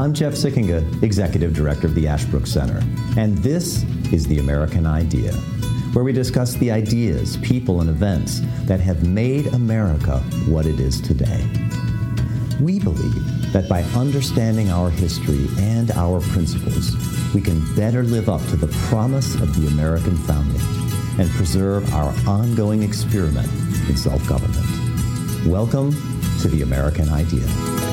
I'm Jeff Sickinga, Executive Director of the Ashbrook Center, and this is The American Idea, where we discuss the ideas, people, and events that have made America what it is today. We believe that by understanding our history and our principles, we can better live up to the promise of the American founding and preserve our ongoing experiment in self-government. Welcome to The American Idea.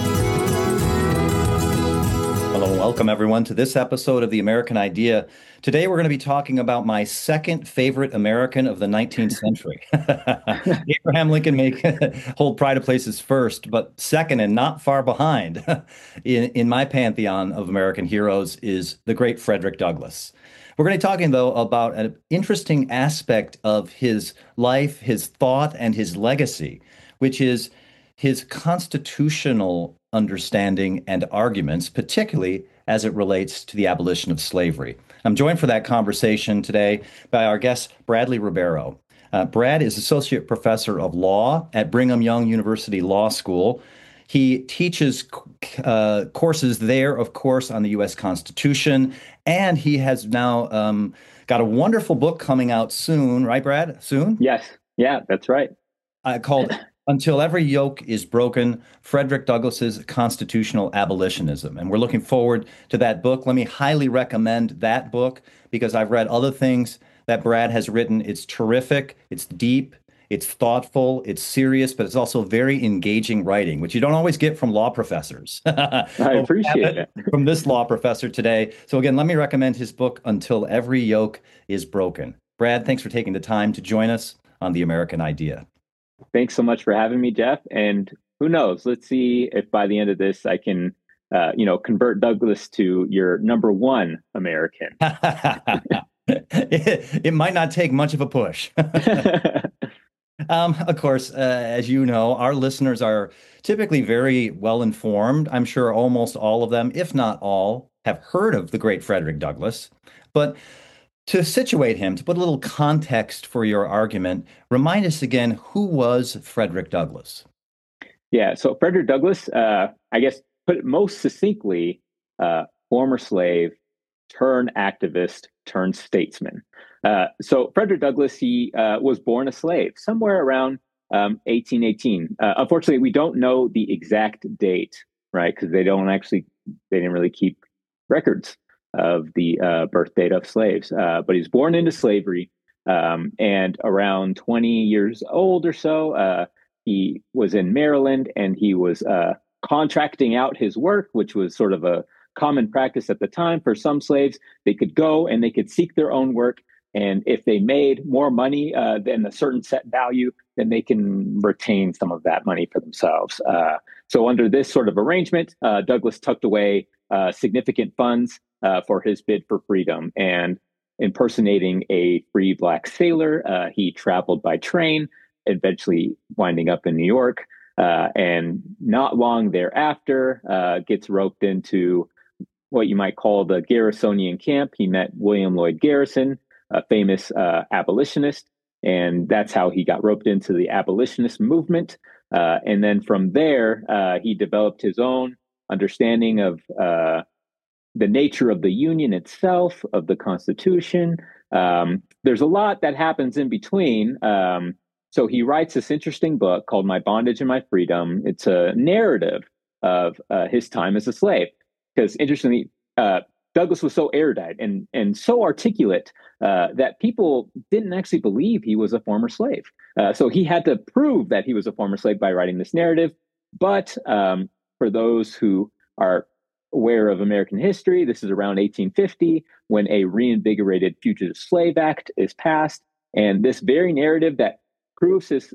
Hello, welcome everyone to this episode of The American Idea. Today we're going to be talking about my second favorite American of the 19th century. Abraham Lincoln may hold pride of places first, but second and not far behind in my pantheon of American heroes is the great Frederick Douglass. We're going to be talking, though, about an interesting aspect of his life, his thought, and his legacy, which is his constitutional understanding and arguments, particularly as it relates to the abolition of slavery. I'm joined for that conversation today by our guest, Bradley Ribeiro. Brad is Associate Professor of Law at Brigham Young University Law School. He teaches courses there, of course, on the U.S. Constitution, and he has now got a wonderful book coming out soon, right, Brad? Soon? Yes. Yeah, that's right. Called Until Every Yoke is Broken, Frederick Douglass's Constitutional Abolitionism. And we're looking forward to that book. Let me highly recommend that book because I've read other things that Brad has written. It's terrific, it's deep, it's thoughtful, it's serious, but it's also very engaging writing, which you don't always get from law professors. I appreciate it. From this law professor today. So again, let me recommend his book, Until Every Yoke is Broken. Brad, thanks for taking the time to join us on The American Idea. Thanks so much for having me, Jeff. And who knows, let's see if by the end of this, I can, convert Douglass to your number one American. It might not take much of a push. Of course, as you know, our listeners are typically very well informed. I'm sure almost all of them, if not all, have heard of the great Frederick Douglass. But to situate him, to put a little context for your argument, remind us again, who was Frederick Douglass? Yeah, so Frederick Douglass, I guess, put it most succinctly, former slave, turned activist, turned statesman. So Frederick Douglass, he was born a slave somewhere around 1818. Unfortunately, we don't know the exact date, right? Because they didn't really keep records of the birth date of slaves. But he was born into slavery, and around 20 years old or so, he was in Maryland, and he was contracting out his work, which was sort of a common practice at the time for some slaves. They could go and they could seek their own work, and if they made more money than a certain set value, then they can retain some of that money for themselves. So under this sort of arrangement, Douglass tucked away significant funds for his bid for freedom. And impersonating a free black sailor, he traveled by train, eventually winding up in New York. And not long thereafter, gets roped into what you might call the Garrisonian camp. He met William Lloyd Garrison, a famous abolitionist, and that's how he got roped into the abolitionist movement. And then from there, he developed his own understanding of the nature of the Union itself, of the Constitution. There's a lot that happens in between. So he writes this interesting book called My Bondage and My Freedom. It's a narrative of his time as a slave. Because interestingly, Douglass was so erudite and so articulate that people didn't actually believe he was a former slave. So he had to prove that he was a former slave by writing this narrative. But for those who are aware of American history, this is around 1850 when a reinvigorated Fugitive Slave Act is passed. And this very narrative that proves his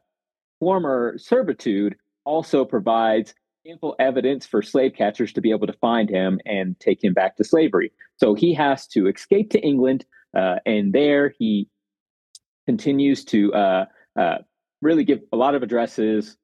former servitude also provides ample evidence for slave catchers to be able to find him and take him back to slavery. So he has to escape to England, and there he continues to really give a lot of addresses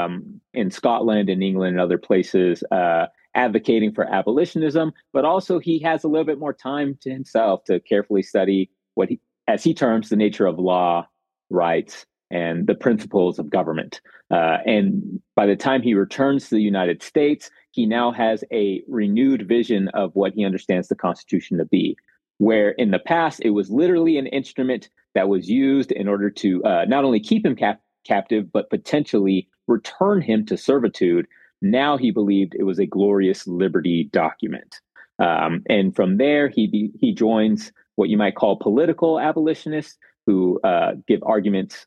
in Scotland and England and other places, advocating for abolitionism, but also he has a little bit more time to himself to carefully study what he, as he terms, the nature of law, rights, and the principles of government. And by the time he returns to the United States, he now has a renewed vision of what he understands the Constitution to be. Where in the past, it was literally an instrument that was used in order to not only keep him captive, but potentially return him to servitude. Now he believed it was a glorious liberty document. And from there, he joins what you might call political abolitionists who give arguments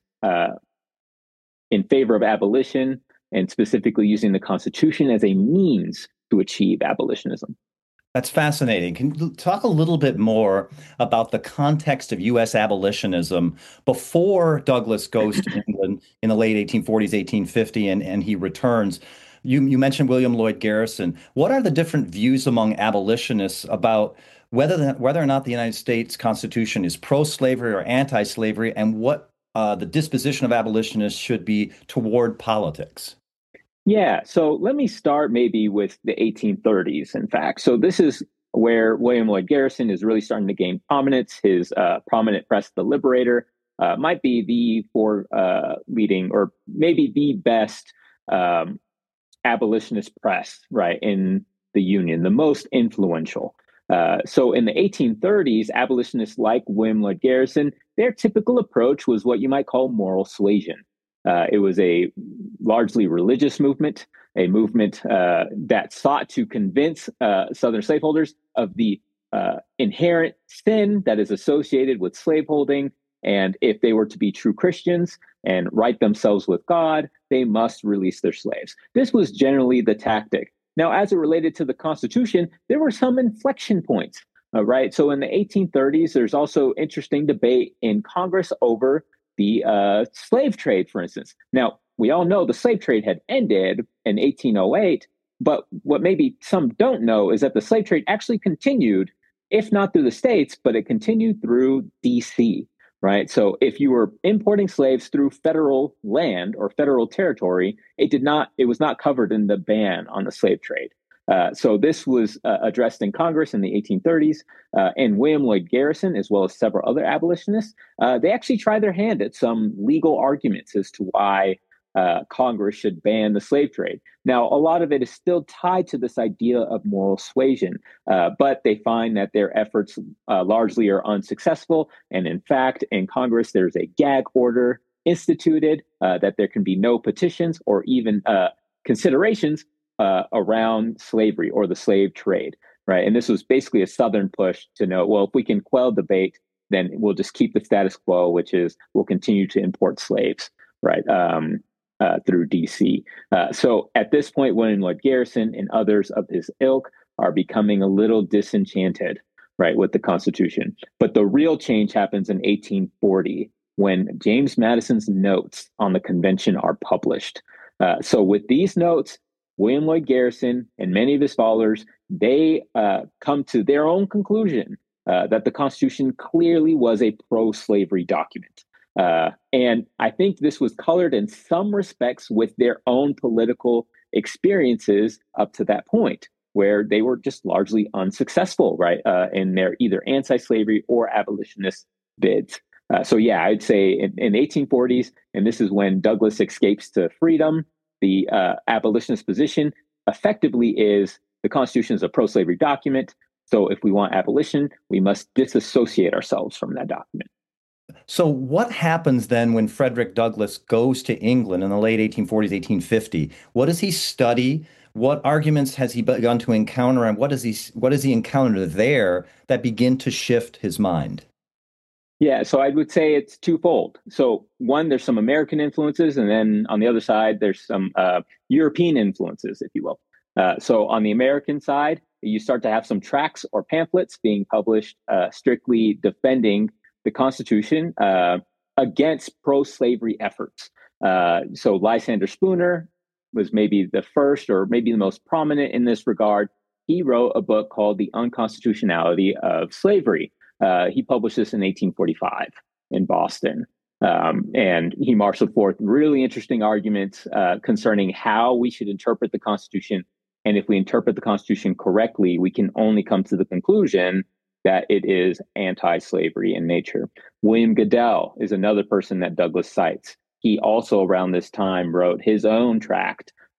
in favor of abolition and specifically using the Constitution as a means to achieve abolitionism. That's fascinating. Can you talk a little bit more about the context of U.S. abolitionism before Douglass goes to England in the late 1840s, 1850, and he returns? You mentioned William Lloyd Garrison. What are the different views among abolitionists about whether or not the United States Constitution is pro-slavery or anti-slavery, and what the disposition of abolitionists should be toward politics? Yeah, so let me start maybe with the 1830s, in fact. So this is where William Lloyd Garrison is really starting to gain prominence. His prominent press, The Liberator, might be the leading or maybe the best abolitionist press, right, in the Union, the most influential. So in the 1830s, abolitionists like William Lloyd Garrison, their typical approach was what you might call moral suasion. It was a largely religious movement, a movement that sought to convince Southern slaveholders of the inherent sin that is associated with slaveholding. And if they were to be true Christians and right themselves with God, they must release their slaves. This was generally the tactic. Now, as it related to the Constitution, there were some inflection points, right? So in the 1830s, there's also interesting debate in Congress over the slave trade, for instance. Now, we all know the slave trade had ended in 1808, but what maybe some don't know is that the slave trade actually continued, if not through the states, but it continued through DC, right? So if you were importing slaves through federal land or federal territory, it was not covered in the ban on the slave trade. So this was addressed in Congress in the 1830s, and William Lloyd Garrison, as well as several other abolitionists, they actually tried their hand at some legal arguments as to why Congress should ban the slave trade. Now, a lot of it is still tied to this idea of moral suasion, but they find that their efforts largely are unsuccessful. And in fact, in Congress, there's a gag order instituted that there can be no petitions or even considerations around slavery or the slave trade, right? And this was basically a Southern push to know, well, if we can quell debate, then we'll just keep the status quo, which is we'll continue to import slaves, right, through DC. So at this point, William Lloyd Garrison and others of his ilk are becoming a little disenchanted, right, with the Constitution. But the real change happens in 1840 when James Madison's notes on the convention are published. So with these notes, William Lloyd Garrison and many of his followers, they come to their own conclusion that the Constitution clearly was a pro-slavery document. And I think this was colored in some respects with their own political experiences up to that point, where they were just largely unsuccessful, right, in their either anti-slavery or abolitionist bids. So yeah, I'd say in 1840s, and this is when Douglass escapes to freedom, the abolitionist position effectively is the Constitution is a pro-slavery document. So if we want abolition, we must disassociate ourselves from that document. So what happens then when Frederick Douglass goes to England in the late 1840s, 1850? What does he study? What arguments has he begun to encounter, and what does he encounter there that begin to shift his mind? Yeah, so I would say it's twofold. So one, there's some American influences, and then on the other side, there's some European influences, if you will. So on the American side, you start to have some tracts or pamphlets being published strictly defending the Constitution against pro-slavery efforts. So Lysander Spooner was maybe the first or maybe the most prominent in this regard. He wrote a book called The Unconstitutionality of Slavery. He published this in 1845 in Boston. And he marshaled forth really interesting arguments concerning how we should interpret the Constitution. And if we interpret the Constitution correctly, we can only come to the conclusion that it is anti-slavery in nature. William Goodell is another person that Douglass cites. He also around this time wrote his own tract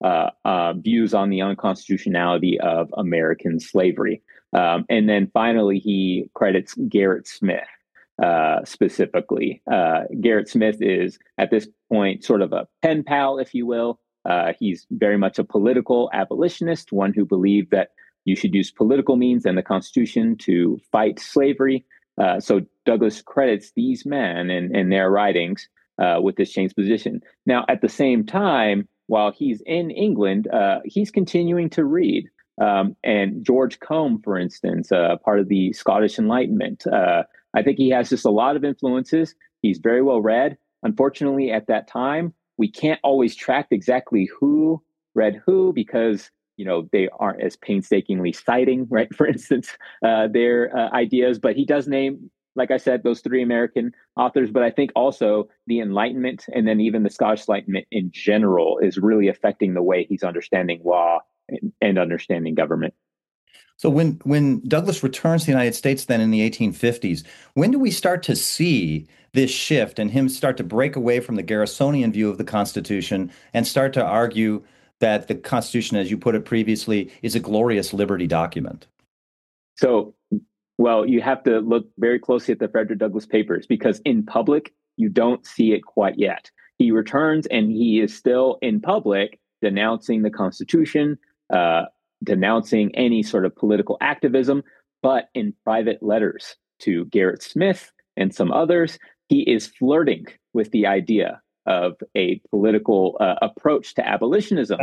views on the unconstitutionality of American slavery. And then finally, he credits Gerrit Smith specifically. Gerrit Smith is at this point sort of a pen pal, if you will. He's very much a political abolitionist, one who believed that you should use political means and the Constitution to fight slavery. So Douglass credits these men and their writings with this changed position. Now, at the same time, while he's in England, he's continuing to read. And George Combe, for instance, part of the Scottish Enlightenment, I think he has just a lot of influences. He's very well read. Unfortunately, at that time, we can't always track exactly who read who because they aren't as painstakingly citing, right? For instance, their ideas. But he does name, like I said, those three American authors. But I think also the Enlightenment and then even the Scottish Enlightenment in general is really affecting the way he's understanding law and understanding government. So when Douglass returns to the United States then in the 1850s, when do we start to see this shift and him start to break away from the Garrisonian view of the Constitution and start to argue that the Constitution, as you put it previously, is a glorious liberty document? So, well, you have to look very closely at the Frederick Douglass Papers because in public, you don't see it quite yet. He returns and he is still in public denouncing the Constitution, denouncing any sort of political activism, but in private letters to Gerrit Smith and some others, he is flirting with the idea of a political approach to abolitionism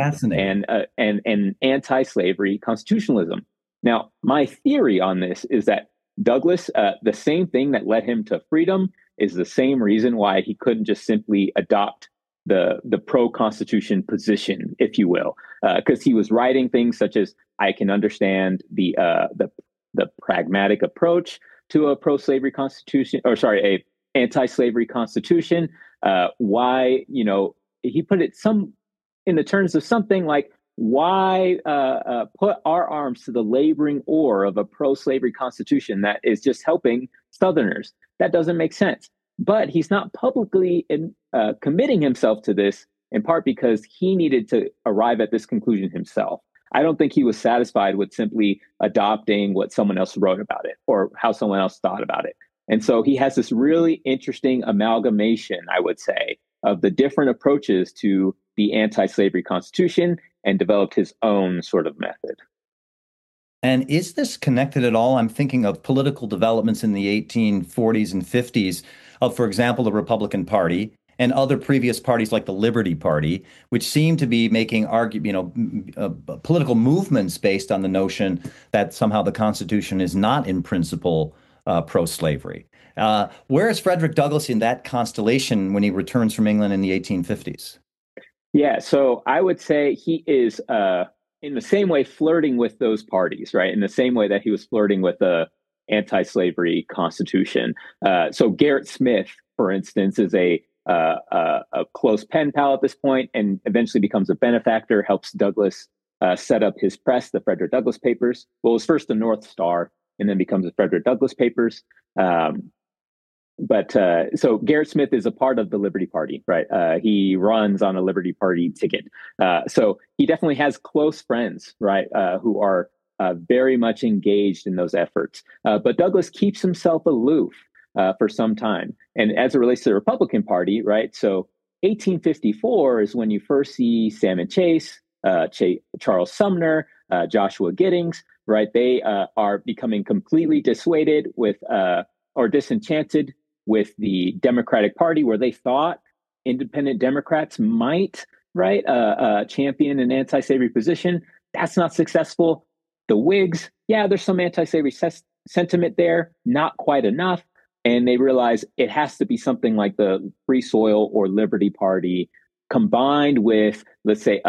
and anti-slavery constitutionalism. Now, my theory on this is that Douglass, the same thing that led him to freedom is the same reason why he couldn't just simply adopt the pro-constitution position, if you will, because he was writing things such as, I can understand the pragmatic approach to a pro-slavery constitution, or sorry, a anti-slavery constitution. Why, he put it in the terms of something like, why put our arms to the laboring oar of a pro-slavery constitution that is just helping Southerners? That doesn't make sense. But he's not publicly committing himself to this, in part because he needed to arrive at this conclusion himself. I don't think he was satisfied with simply adopting what someone else wrote about it or how someone else thought about it. And so he has this really interesting amalgamation, I would say, of the different approaches to the anti-slavery constitution and developed his own sort of method. And is this connected at all? I'm thinking of political developments in the 1840s and 50s of, for example, the Republican Party and other previous parties like the Liberty Party, which seem to be making political movements based on the notion that somehow the Constitution is not in principle pro-slavery. Where is Frederick Douglass in that constellation when he returns from England in the 1850s? Yeah, so I would say he is in the same way flirting with those parties, right? In the same way that he was flirting with the anti-slavery constitution. So Gerrit Smith, for instance, is a close pen pal at this point and eventually becomes a benefactor, helps Douglass set up his press, the Frederick Douglass Papers. Well, it was first the North Star and then becomes the Frederick Douglass Papers. So Gerrit Smith is a part of the Liberty Party, right? He runs on a Liberty Party ticket. So he definitely has close friends, right, who are very much engaged in those efforts. But Douglass keeps himself aloof for some time. And as it relates to the Republican Party, right, so 1854 is when you first see Salmon Chase, Charles Sumner, Joshua Giddings, right? They are becoming completely dissuaded with or disenchanted with the Democratic Party, where they thought independent Democrats might, right, champion an anti-slavery position. That's not successful. The Whigs, yeah, there's some anti-slavery sentiment there, not quite enough. And they realize it has to be something like the Free Soil or Liberty Party combined with, let's say,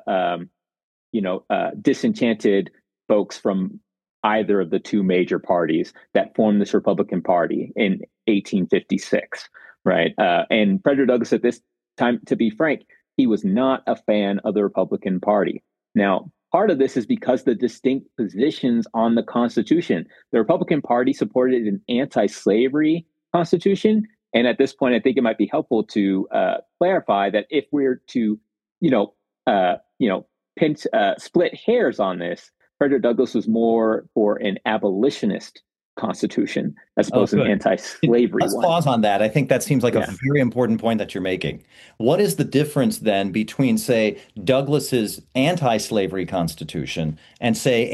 disenchanted folks from either of the two major parties that formed this Republican Party in 1856, right? And Frederick Douglass at this time, to be frank, he was not a fan of the Republican Party. Now, part of this is because the distinct positions on the Constitution. The Republican Party supported an anti-slavery Constitution. And at this point, I think it might be helpful to clarify that if we're to, split hairs on this. Frederick Douglass was more for an abolitionist constitution as Oh, opposed to an good. anti-slavery Let's one. pause on that. I think that seems like a Yeah. very important point that you're making. What is the difference then between, say, Douglas's anti-slavery constitution and, say,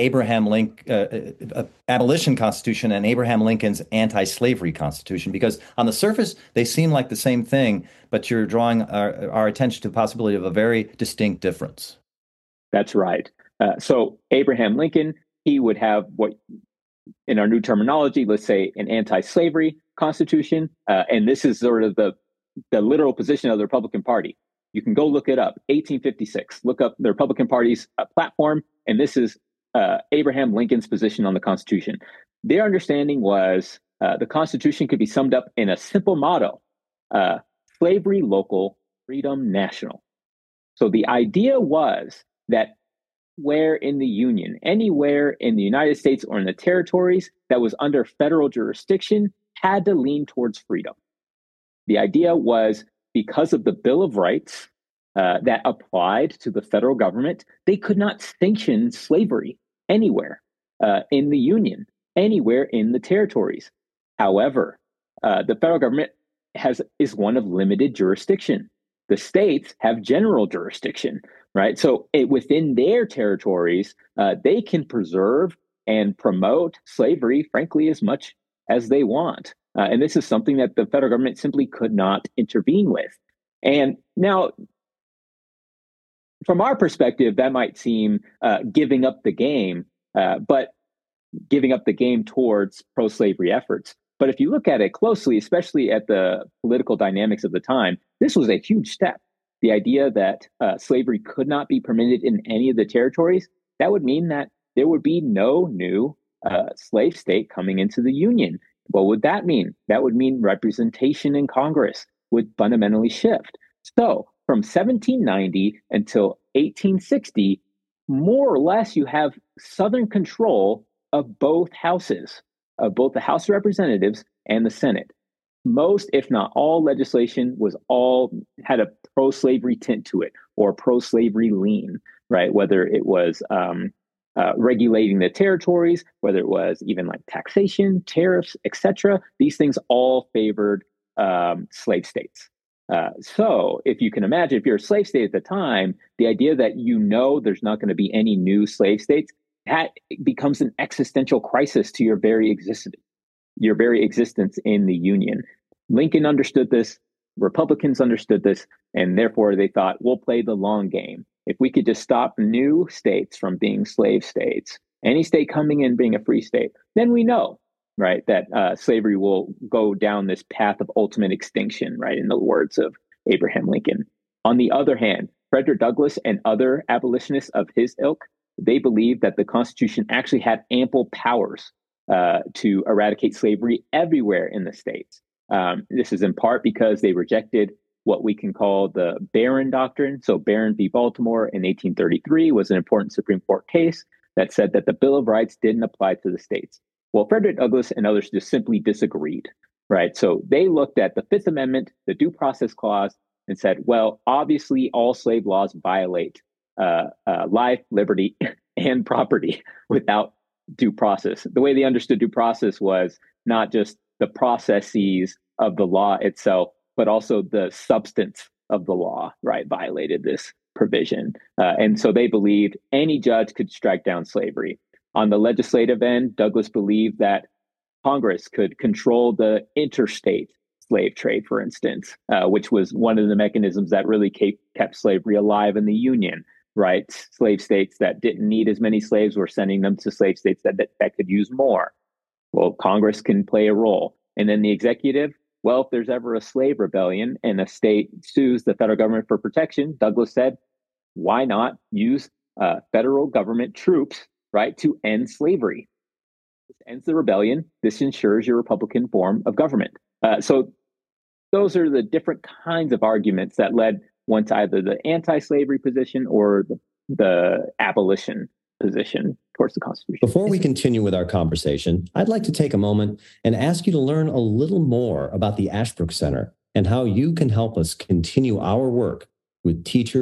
abolition constitution and Abraham Lincoln's anti-slavery constitution? Because on the surface, they seem like the same thing, but you're drawing our attention to the possibility of a very distinct difference. That's right. So Abraham Lincoln, he would have what, in our new terminology, let's say an anti-slavery constitution, and this is sort of the literal position of the Republican Party. You can go look it up, 1856. Look up the Republican Party's platform, and this is Abraham Lincoln's position on the Constitution. Their understanding was the Constitution could be summed up in a simple motto: slavery local, freedom national. So the idea was that where in the Union, anywhere in the United States or in the territories that was under federal jurisdiction, had to lean towards freedom. The idea was because of the Bill of Rights that applied to the federal government, they could not sanction slavery anywhere in the Union, anywhere in the territories. However, the federal government is one of limited jurisdiction. The states have general jurisdiction, right? So within their territories, they can preserve and promote slavery, frankly, as much as they want. And this is something that the federal government simply could not intervene with. And now, from our perspective, that might seem giving up the game, but giving up the game towards pro-slavery efforts. But if you look at it closely, especially at the political dynamics of the time, this was a huge step. The idea that slavery could not be permitted in any of the territories, that would mean that there would be no new slave state coming into the Union. What would that mean? That would mean representation in Congress would fundamentally shift. So from 1790 until 1860, more or less, you have Southern control of both houses, of both the House of Representatives and the Senate. Most, if not all, legislation had a pro-slavery tint to it or pro-slavery lean, right? Whether it was regulating the territories, whether it was even like taxation, tariffs, etc. These things all favored slave states. So if you can imagine, if you're a slave state at the time, the idea that there's not going to be any new slave states, that becomes an existential crisis to your very existence in the Union. Lincoln understood this, Republicans understood this, and therefore they thought, we'll play the long game. If we could just stop new states from being slave states, any state coming in being a free state, then we know, right, that slavery will go down this path of ultimate extinction, right, in the words of Abraham Lincoln. On the other hand, Frederick Douglass and other abolitionists of his ilk, they believed that the Constitution actually had ample powers to eradicate slavery everywhere in the states. This is in part because they rejected what we can call the Barron Doctrine. So Barron v. Baltimore in 1833 was an important Supreme Court case that said that the Bill of Rights didn't apply to the states. Well, Frederick Douglass and others just simply disagreed, right? So they looked at the Fifth Amendment, the Due Process Clause, and said, well, obviously all slave laws violate life, liberty, and property without due process. The way they understood due process was not just the processes of the law itself, but also the substance of the law, right, violated this provision. And so they believed any judge could strike down slavery. On the legislative end, Douglass believed that Congress could control the interstate slave trade, for instance, which was one of the mechanisms that really kept slavery alive in the Union, right? Slave states that didn't need as many slaves were sending them to slave states that could use more. Well, Congress can play a role. And then the executive, well, if there's ever a slave rebellion and a state sues the federal government for protection, Douglass said, why not use federal government troops, right, to end slavery? This ends the rebellion. This ensures your Republican form of government. So those are the different kinds of arguments that led one to either the anti-slavery position or the abolition position towards the Constitution. Before we continue with our conversation, I'd like to take a moment and ask you to learn a little more about the Ashbrook Center and how you can help us continue our work with teachers,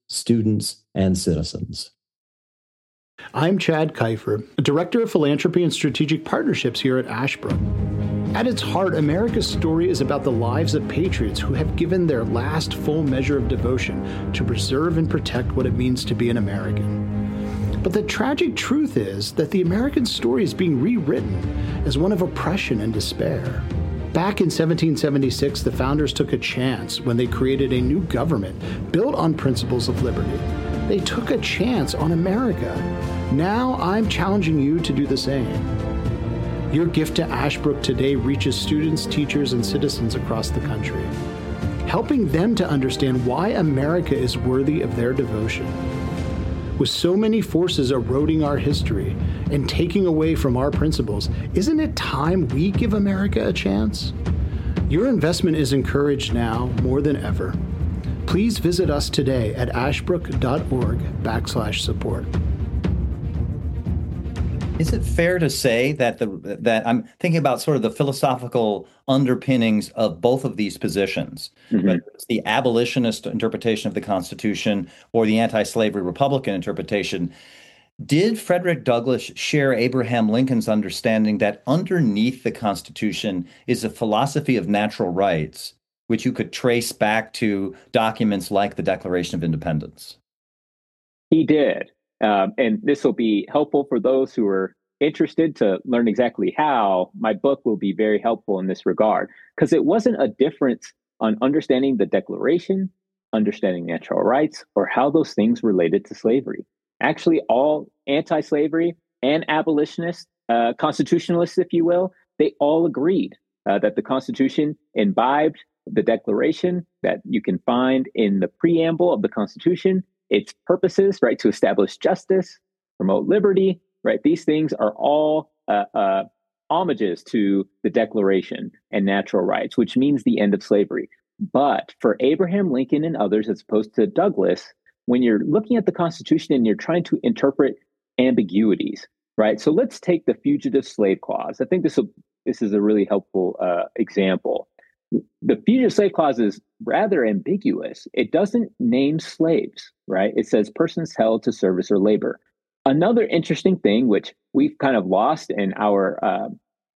students, and citizens. I'm Chad Kiefer, Director of Philanthropy and Strategic Partnerships here at Ashbrook. At its heart, America's story is about the lives of patriots who have given their last full measure of devotion to preserve and protect what it means to be an American. But the tragic truth is that the American story is being rewritten as one of oppression and despair. Back in 1776, the founders took a chance when they created a new government built on principles of liberty. They took a chance on America. Now I'm challenging you to do the same. Your gift to Ashbrook today reaches students, teachers, and citizens across the country, helping them to understand why America is worthy of their devotion. With so many forces eroding our history and taking away from our principles, isn't it time we give America a chance? Your investment is encouraged now more than ever. Please visit us today at ashbrook.org/support. Is it fair to say that that I'm thinking about sort of the philosophical underpinnings of both of these positions, whether it's the abolitionist interpretation of the Constitution or the anti-slavery Republican interpretation? Did Frederick Douglass share Abraham Lincoln's understanding that underneath the Constitution is a philosophy of natural rights, which you could trace back to documents like the Declaration of Independence? He did. And this will be helpful for those who are interested to learn exactly how. My book will be very helpful in this regard, because it wasn't a difference on understanding the Declaration, understanding natural rights, or how those things related to slavery. Actually, all anti-slavery and abolitionists, constitutionalists, if you will, they all agreed that the Constitution imbibed the Declaration that you can find in the preamble of the Constitution, its purposes, right, to establish justice, promote liberty, right? These things are all homages to the Declaration and natural rights, which means the end of slavery. But for Abraham Lincoln and others, as opposed to Douglass, when you're looking at the Constitution and you're trying to interpret ambiguities, right? So let's take the Fugitive Slave Clause. I think this is a really helpful example. The Fugitive Slave Clause is rather ambiguous. It doesn't name slaves, right? It says persons held to service or labor. Another interesting thing, which we've kind of lost in our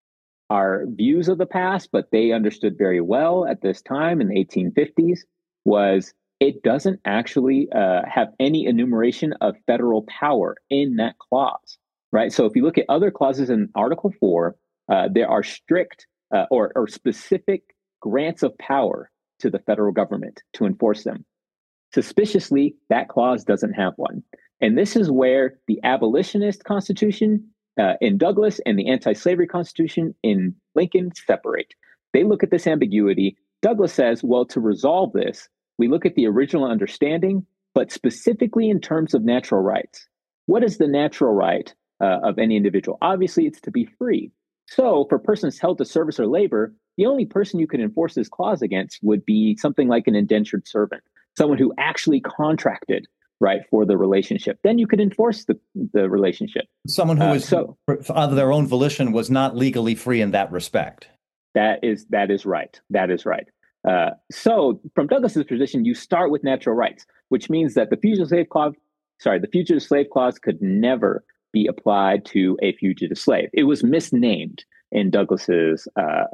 views of the past, but they understood very well at this time in the 1850s, was it doesn't actually have any enumeration of federal power in that clause, right? So if you look at other clauses in Article 4, there are strict or specific grants of power to the federal government to enforce them. Suspiciously, that clause doesn't have one. And this is where the abolitionist Constitution in Douglass and the anti-slavery Constitution in Lincoln separate. They look at this ambiguity. Douglass says, well, to resolve this, we look at the original understanding, but specifically in terms of natural rights. What is the natural right of any individual? Obviously, it's to be free. So for persons held to service or labor, the only person you could enforce this clause against would be something like an indentured servant, someone who actually contracted, right, for the relationship. Then you could enforce the relationship. Someone who was, of their own volition, was not legally free in that respect. That is right. That is right. So from Douglass's position, you start with natural rights, which means that the Fugitive Slave Clause could never be applied to a fugitive slave. It was misnamed in Douglass's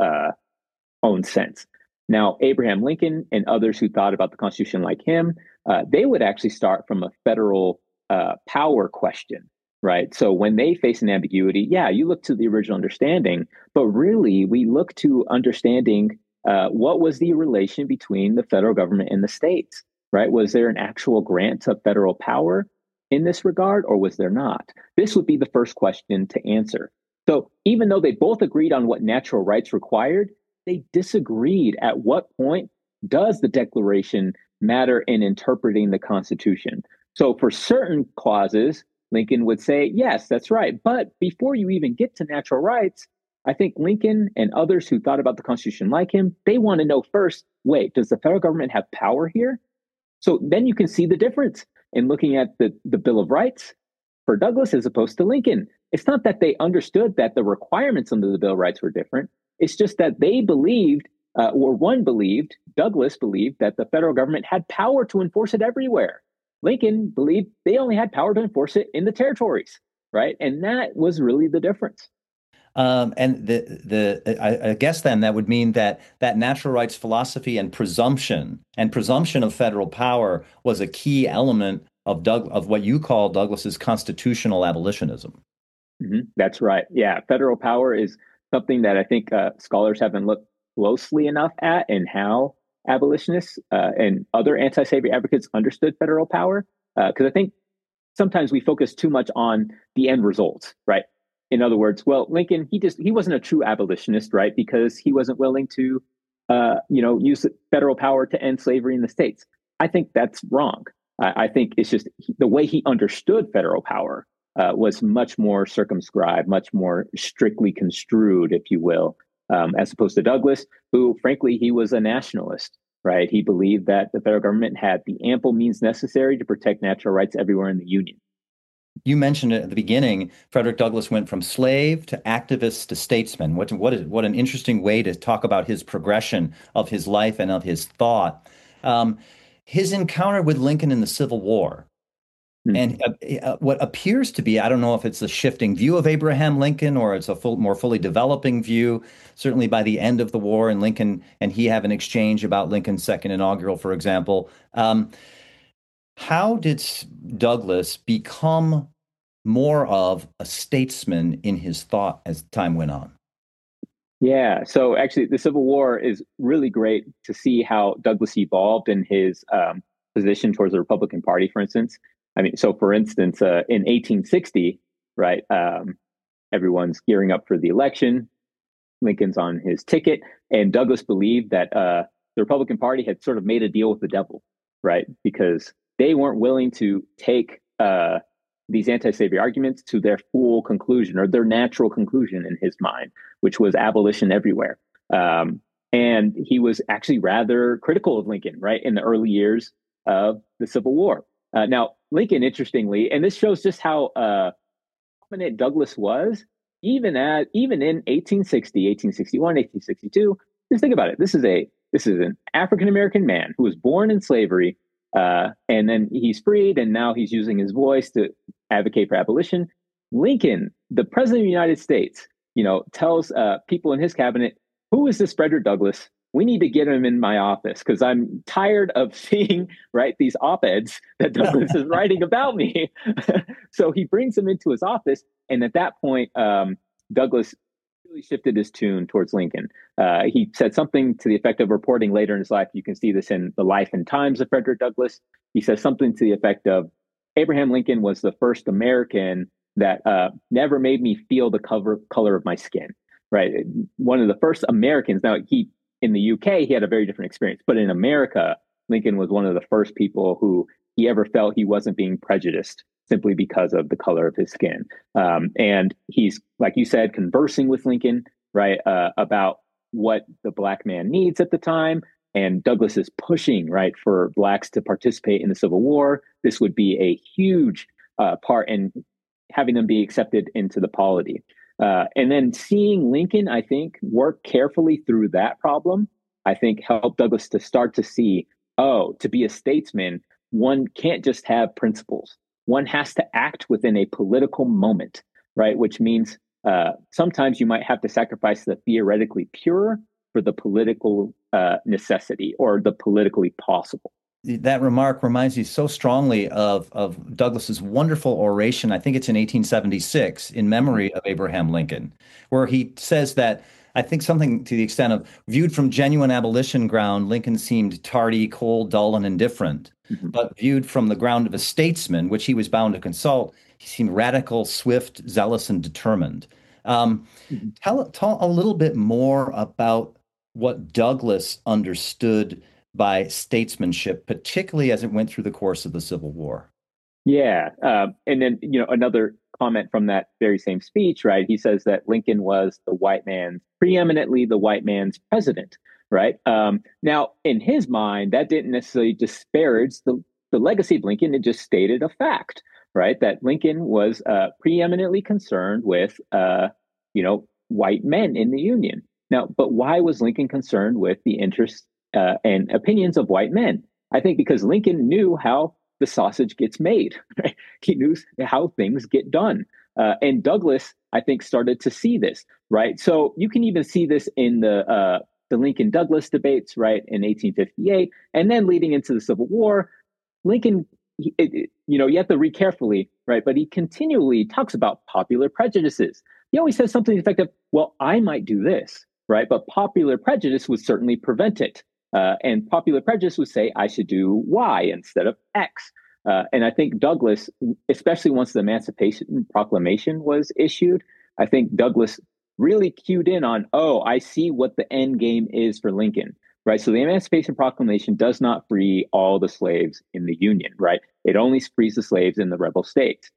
own sense. Now, Abraham Lincoln and others who thought about the Constitution like him, they would actually start from a federal power question, right? So when they face an ambiguity, you look to the original understanding, but really we look to understanding what was the relation between the federal government and the states, right? Was there an actual grant of federal power in this regard, or was there not? This would be the first question to answer. So even though they both agreed on what natural rights required, they disagreed at what point does the Declaration matter in interpreting the Constitution. So for certain clauses, Lincoln would say, yes, that's right. But before you even get to natural rights, I think Lincoln and others who thought about the Constitution like him, they want to know first, wait, does the federal government have power here? So then you can see the difference in looking at the Bill of Rights for Douglass as opposed to Lincoln. It's not that they understood that the requirements under the Bill of Rights were different. It's just that they believed, Douglass believed that the federal government had power to enforce it everywhere. Lincoln believed they only had power to enforce it in the territories, right? And that was really the difference. And I guess then that would mean that natural rights philosophy and presumption of federal power was a key element of what you call Douglas's constitutional abolitionism. That's right. Yeah, federal power is something that I think scholars haven't looked closely enough at, and how abolitionists and other anti-slavery advocates understood federal power. Because I think sometimes we focus too much on the end result, right? In other words, well, Lincoln, he wasn't a true abolitionist, right? Because he wasn't willing to, use federal power to end slavery in the states. I think that's wrong. I think it's just the way he understood federal power was much more circumscribed, much more strictly construed, if you will, as opposed to Douglas, who, frankly, he was a nationalist, right? He believed that the federal government had the ample means necessary to protect natural rights everywhere in the Union. You mentioned it at the beginning. Frederick Douglass went from slave to activist to statesman. What an interesting way to talk about his progression of his life and of his thought. His encounter with Lincoln in the Civil War, and what appears to be, I don't know if it's a shifting view of Abraham Lincoln or it's a more fully developing view. Certainly by the end of the war, and Lincoln and he have an exchange about Lincoln's second inaugural, for example. How did Douglass become more of a statesman in his thought as time went on? Yeah, so actually, the Civil War is really great to see how Douglass evolved in his position towards the Republican Party, for instance. I mean, so for instance, in 1860, right, everyone's gearing up for the election. Lincoln's on his ticket, and Douglass believed that the Republican Party had sort of made a deal with the devil, right, because they weren't willing to take these anti-slavery arguments to their full conclusion, or their natural conclusion in his mind, which was abolition everywhere. And he was actually rather critical of Lincoln, right, in the early years of the Civil War. Now, Lincoln, interestingly, and this shows just how prominent Douglass was, even in 1860, 1861, 1862. Just think about it. This is an African-American man who was born in slavery, and then he's freed, and now he's using his voice to advocate for abolition. Lincoln, the president of the United States, tells people in his cabinet, "Who is this Frederick Douglass? We need to get him in my office because I'm tired of seeing these op-eds that Douglass is writing about me." So he brings him into his office, and at that point, Douglass really shifted his tune towards Lincoln. He said something to the effect of, reporting later in his life, you can see this in The Life and Times of Frederick Douglass. He says something to the effect of, "Abraham Lincoln was the first American that never made me feel the color of my skin." Right, one of the first Americans. Now, in the UK, he had a very different experience, but in America, Lincoln was one of the first people who he ever felt he wasn't being prejudiced simply because of the color of his skin. And he's, like you said, conversing with Lincoln, right, about what the Black man needs at the time. And Douglass is pushing, right, for Blacks to participate in the Civil War. This would be a huge part in having them be accepted into the polity. And then seeing Lincoln, I think, work carefully through that problem, I think helped Douglass to start to see, to be a statesman, one can't just have principles. One has to act within a political moment, right? Which means sometimes you might have to sacrifice the theoretically pure for the political necessity or the politically possible. That remark reminds me so strongly of Douglass's wonderful oration. I think it's in 1876 in memory of Abraham Lincoln, where he says that, I think something to the extent of, viewed from genuine abolition ground, Lincoln seemed tardy, cold, dull, and indifferent. Mm-hmm. But viewed from the ground of a statesman, which he was bound to consult, he seemed radical, swift, zealous, and determined. Tell a little bit more about what Douglass understood by statesmanship, particularly as it went through the course of the Civil War. Yeah. And then, another comment from that very same speech, right? He says that Lincoln was preeminently the white man's president, right? Now, in his mind, that didn't necessarily disparage the legacy of Lincoln. It just stated a fact, right? That Lincoln was preeminently concerned with, white men in the Union. Now, but why was Lincoln concerned with the interests and opinions of white men? I think because Lincoln knew how the sausage gets made. Right? He knew how things get done. And Douglas, I think, started to see this, right? So you can even see this in the Lincoln-Douglas debates, right, in 1858, and then leading into the Civil War. Lincoln, you have to read carefully, right? But he continually talks about popular prejudices. He always says something effective, well, I might do this, right? But popular prejudice would certainly prevent it. And popular prejudice would say I should do Y instead of X. And I think Douglas, especially once the Emancipation Proclamation was issued, I think Douglas really cued in on, oh, I see what the end game is for Lincoln, right? So the Emancipation Proclamation does not free all the slaves in the Union, right? It only frees the slaves in the rebel states.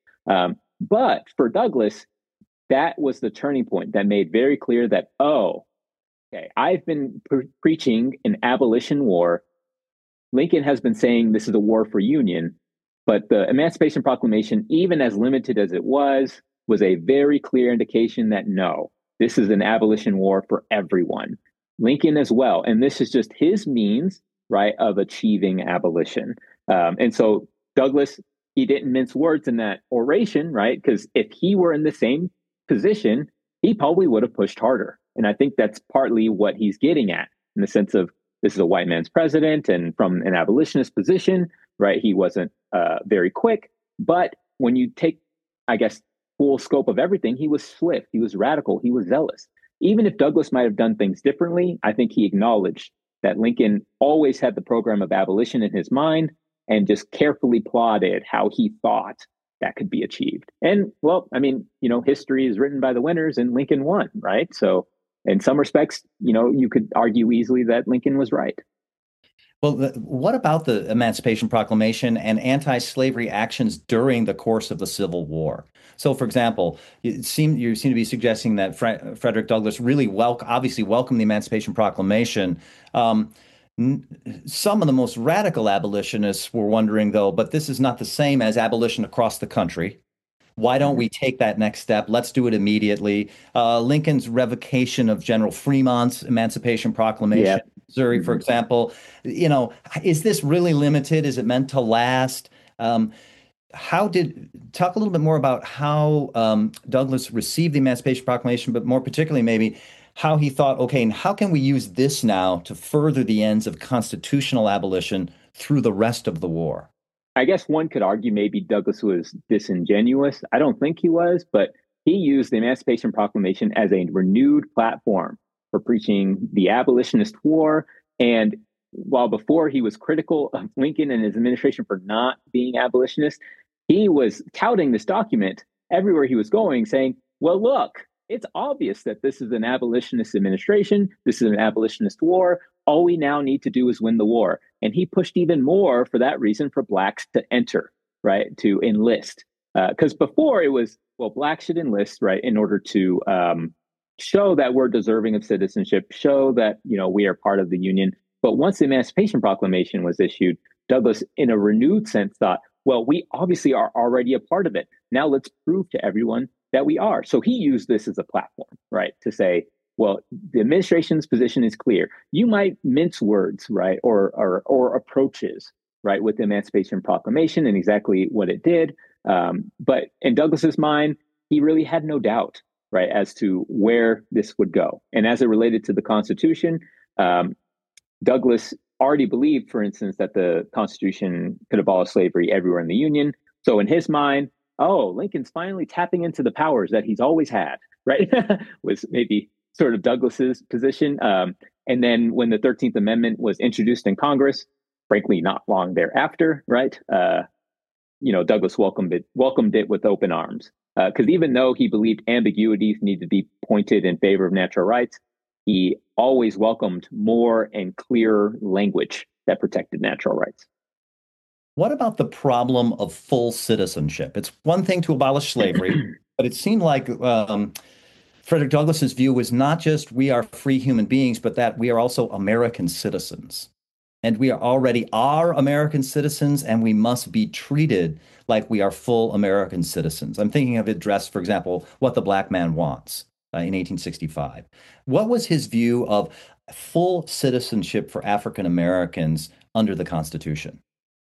But for Douglas, that was the turning point that made very clear that, oh, okay, I've been preaching an abolition war. Lincoln has been saying this is a war for Union, but the Emancipation Proclamation, even as limited as it was a very clear indication that no, this is an abolition war for everyone. Lincoln as well. And this is just his means, right, of achieving abolition. And so Douglas, he didn't mince words in that oration, right? Because if he were in the same position, he probably would have pushed harder. And I think that's partly what he's getting at in the sense of this is a white man's president, and from an abolitionist position, right, he wasn't very quick. But when you take, I guess, full scope of everything, he was swift, he was radical, he was zealous. Even if Douglas might have done things differently, I think he acknowledged that Lincoln always had the program of abolition in his mind and just carefully plotted how he thought that could be achieved. And well, I mean, history is written by the winners, and Lincoln won, right? So in some respects, you could argue easily that Lincoln was right. Well, what about the Emancipation Proclamation and anti-slavery actions during the course of the Civil War? So, for example, you seem to be suggesting that Frederick Douglass really obviously welcomed the Emancipation Proclamation. Some of the most radical abolitionists were wondering, though, but this is not the same as abolition across the country. Why don't we take that next step? Let's do it immediately. Lincoln's revocation of General Fremont's Emancipation Proclamation, Missouri, for example. Is this really limited? Is it meant to last? Talk a little bit more about how Douglas received the Emancipation Proclamation, but more particularly maybe how he thought, okay, and how can we use this now to further the ends of constitutional abolition through the rest of the war? I guess one could argue maybe Douglas was disingenuous. I don't think he was, but he used the Emancipation Proclamation as a renewed platform for preaching the abolitionist war. And while before he was critical of Lincoln and his administration for not being abolitionist, he was touting this document everywhere he was going, saying, well, look, it's obvious that this is an abolitionist administration. This is an abolitionist war. All we now need to do is win the war. And he pushed even more for that reason for blacks to enter, right, to enlist. Because before it was, well, blacks should enlist, right, in order to show that we're deserving of citizenship, show that, we are part of the Union. But once the Emancipation Proclamation was issued, Douglas, in a renewed sense, thought, well, we obviously are already a part of it. Now let's prove to everyone that we are. So he used this as a platform, right, to say, well, the administration's position is clear. You might mince words, right, or approaches, right, with the Emancipation Proclamation and exactly what it did. But in Douglas's mind, he really had no doubt, right, as to where this would go. And as it related to the Constitution, Douglas already believed, for instance, that the Constitution could abolish slavery everywhere in the Union. So in his mind, oh, Lincoln's finally tapping into the powers that he's always had, right, was maybe sort of Douglas's position. And then when the 13th Amendment was introduced in Congress, frankly, not long thereafter, right, Douglas welcomed it with open arms. Because even though he believed ambiguities need to be pointed in favor of natural rights, he always welcomed more and clearer language that protected natural rights. What about the problem of full citizenship? It's one thing to abolish slavery, but it seemed like Frederick Douglass's view was not just we are free human beings, but that we are also American citizens. And we already are American citizens, and we must be treated like we are full American citizens. I'm thinking of address, for example, What the Black Man Wants in 1865. What was his view of full citizenship for African Americans under the Constitution?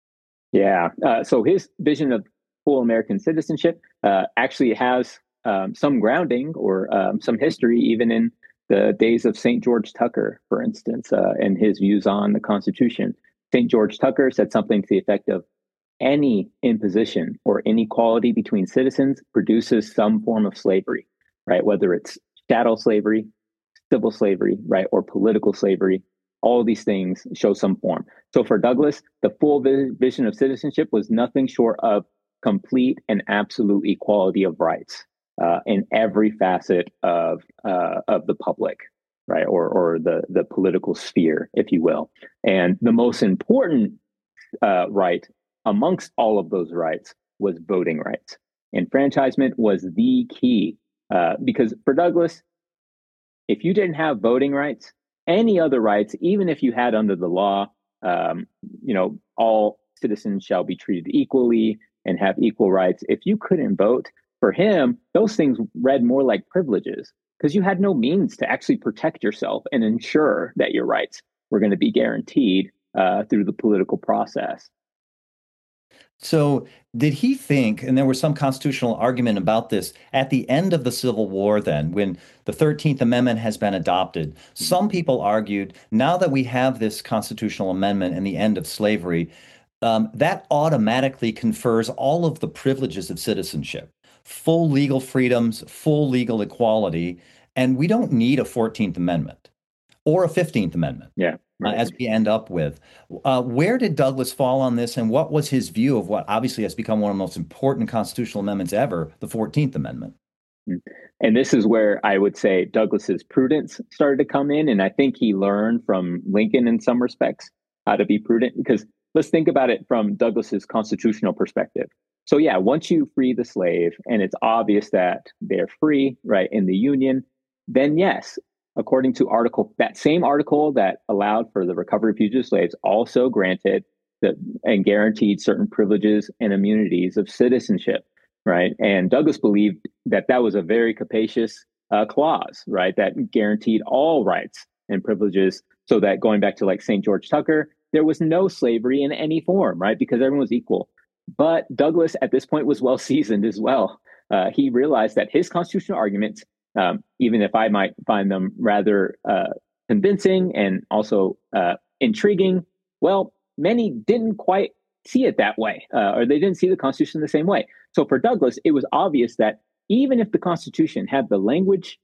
Yeah. So his vision of full American citizenship actually has some grounding or some history, even in the days of St. George Tucker, for instance, and his views on the Constitution. St. George Tucker said something to the effect of any imposition or inequality between citizens produces some form of slavery, right? Whether it's chattel slavery, civil slavery, right, or political slavery. All of these things show some form. So for Douglass, the full vision of citizenship was nothing short of complete and absolute equality of rights in every facet of the public, right, or the political sphere, if you will. And the most important right amongst all of those rights was voting rights. Enfranchisement was the key because for Douglass, if you didn't have voting rights, any other rights, even if you had under the law, all citizens shall be treated equally and have equal rights. If you couldn't vote, for him, those things read more like privileges because you had no means to actually protect yourself and ensure that your rights were going to be guaranteed through the political process. So, did he think, and there was some constitutional argument about this, at the end of the Civil War, then, when the 13th Amendment has been adopted, some people argued now that we have this constitutional amendment and the end of slavery, that automatically confers all of the privileges of citizenship, full legal freedoms, full legal equality, and we don't need a 14th Amendment or a 15th Amendment. Yeah. Right. As we end up with. Where did Douglass fall on this, and what was his view of what obviously has become one of the most important constitutional amendments ever, the 14th Amendment? And this is where I would say Douglass's prudence started to come in, and I think he learned from Lincoln in some respects how to be prudent, because let's think about it from Douglass's constitutional perspective. So yeah, once you free the slave and it's obvious that they're free, right, in the Union, then yes, according to that same article that allowed for the recovery of fugitive slaves also granted and guaranteed certain privileges and immunities of citizenship, right? And Douglass believed that that was a very capacious clause, right, that guaranteed all rights and privileges, so that going back to like St. George Tucker, there was no slavery in any form, right, because everyone was equal. But Douglass at this point was well seasoned as well. He realized that his constitutional arguments, even if I might find them rather convincing and also intriguing, well, many didn't quite see it that way, or they didn't see the Constitution the same way. So for Douglass, it was obvious that even if the Constitution had the language,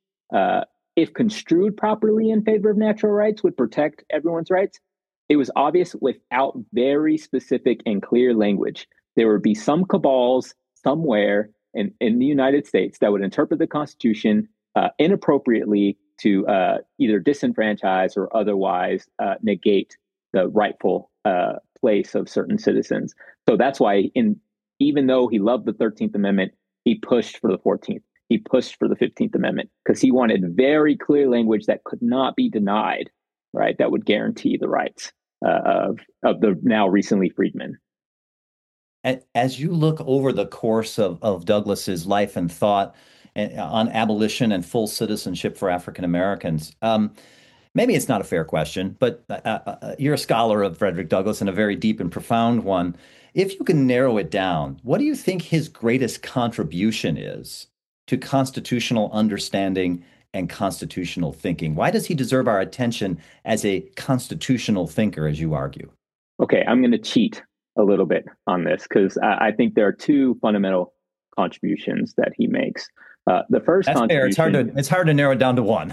if construed properly in favor of natural rights, would protect everyone's rights, it was obvious without very specific and clear language, there would be some cabals somewhere in the United States that would interpret the Constitution inappropriately to either disenfranchise or otherwise negate the rightful place of certain citizens. So that's why, even though he loved the 13th Amendment, he pushed for the 14th. He pushed for the 15th Amendment because he wanted very clear language that could not be denied, right? That would guarantee the rights of the now recently freed men. As you look over the course of Douglass's life and thought on abolition and full citizenship for African Americans, maybe it's not a fair question, but you're a scholar of Frederick Douglass and a very deep and profound one. If you can narrow it down, what do you think his greatest contribution is to constitutional understanding and constitutional thinking? Why does he deserve our attention as a constitutional thinker, as you argue? Okay, I'm going to cheat a little bit on this because I think there are two fundamental contributions that he makes. The first That's contribution, fair. It's hard to narrow it down to one.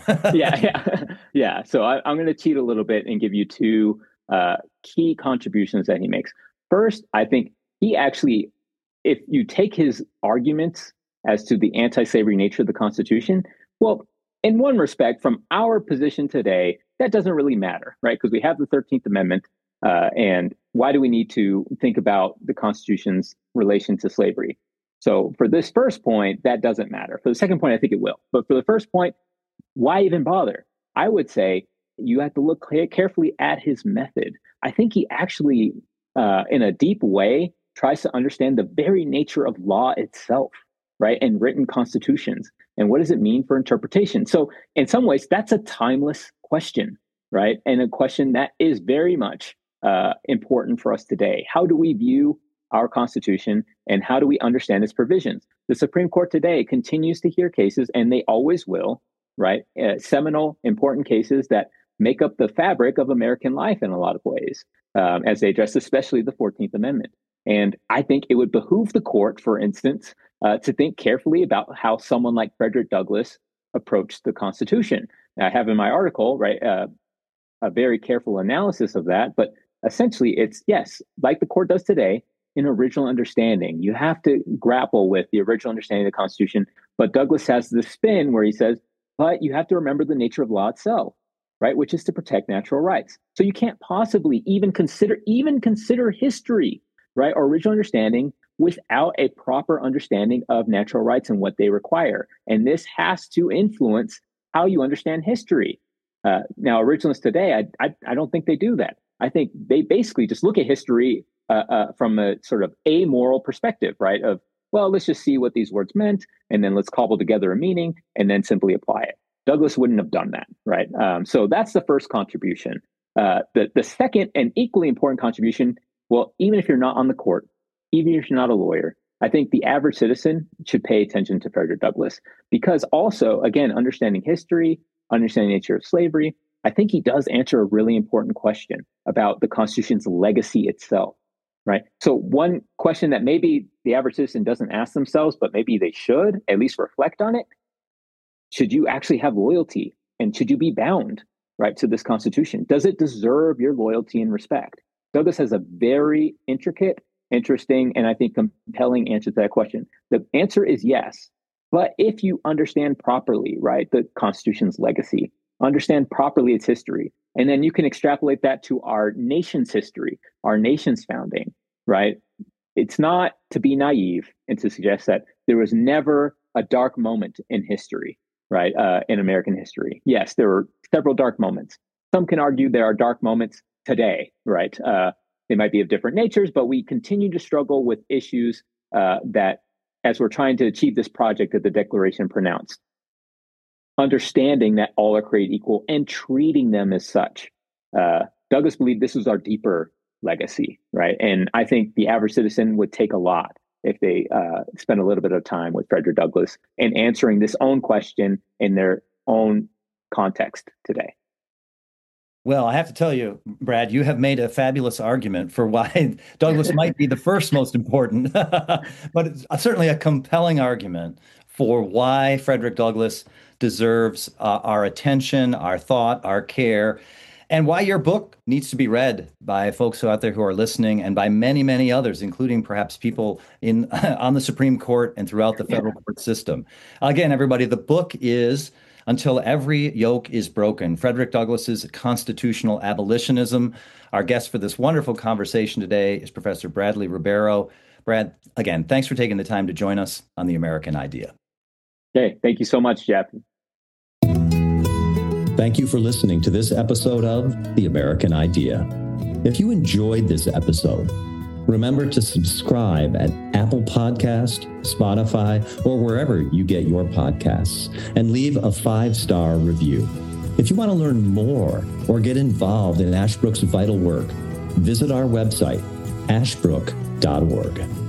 yeah. So I'm going to cheat a little bit and give you two key contributions that he makes. First, I think he actually, if you take his arguments as to the anti-slavery nature of the Constitution, well, in one respect, from our position today, that doesn't really matter, right? Because we have the 13th Amendment, and why do we need to think about the Constitution's relation to slavery? So for this first point, that doesn't matter. For the second point, I think it will. But for the first point, why even bother? I would say you have to look carefully at his method. I think he actually, in a deep way, tries to understand the very nature of law itself, right? And written constitutions. And what does it mean for interpretation? So in some ways, that's a timeless question, right? And a question that is very much important for us today? How do we view our Constitution, and how do we understand its provisions? The Supreme Court today continues to hear cases, and they always will, right? Seminal, important cases that make up the fabric of American life in a lot of ways, as they address especially the 14th Amendment. And I think it would behoove the court, for instance, to think carefully about how someone like Frederick Douglass approached the Constitution. I have in my article, right, a very careful analysis of that, but essentially it's, yes, like the court does today, an original understanding. You have to grapple with the original understanding of the Constitution, but Douglass has this spin where he says, but you have to remember the nature of law itself, right, which is to protect natural rights. So you can't possibly even consider history, right, or original understanding without a proper understanding of natural rights and what they require. And this has to influence how you understand history. Now, originalists today, I don't think they do that. I think they basically just look at history from a sort of amoral perspective, right? Of, well, let's just see what these words meant, and then let's cobble together a meaning, and then simply apply it. Douglass wouldn't have done that, right? So that's the first contribution. The second and equally important contribution, well, even if you're not on the court, even if you're not a lawyer, I think the average citizen should pay attention to Frederick Douglass, because also, again, understanding history, understanding the nature of slavery, I think he does answer a really important question about the Constitution's legacy itself, right? So one question that maybe the average citizen doesn't ask themselves, but maybe they should at least reflect on it. Should you actually have loyalty, and should you be bound, right, to this Constitution? Does it deserve your loyalty and respect? Douglass has a very intricate, interesting, and I think compelling answer to that question. The answer is yes. But if you understand properly, right, the Constitution's legacy, understand properly its history, and then you can extrapolate that to our nation's history, our nation's founding, right? It's not to be naive and to suggest that there was never a dark moment in history, right, in American history. Yes, there were several dark moments. Some can argue there are dark moments today, right? They might be of different natures, but we continue to struggle with issues that, as we're trying to achieve this project that the Declaration pronounced, understanding that all are created equal and treating them as such. Douglass believed this was our deeper legacy, right? And I think the average citizen would take a lot if they spend a little bit of time with Frederick Douglass and answering this own question in their own context today. Well, I have to tell you, Brad, you have made a fabulous argument for why Douglass might be the first most important, but it's certainly a compelling argument for why Frederick Douglass deserves our attention, our thought, our care, and why your book needs to be read by folks out there who are listening, and by many, many others, including perhaps people on the Supreme Court and throughout the federal court system. Again, everybody, the book is Until Every Yoke is Broken, Frederick Douglass's Constitutional Abolitionism. Our guest for this wonderful conversation today is Professor Bradley Ribeiro. Brad, again, thanks for taking the time to join us on The American Idea. Okay, thank you so much, Jeff. Thank you for listening to this episode of The American Idea. If you enjoyed this episode, remember to subscribe at Apple Podcast, Spotify, or wherever you get your podcasts, and leave a 5-star review. If you want to learn more or get involved in Ashbrook's vital work, visit our website, ashbrook.org.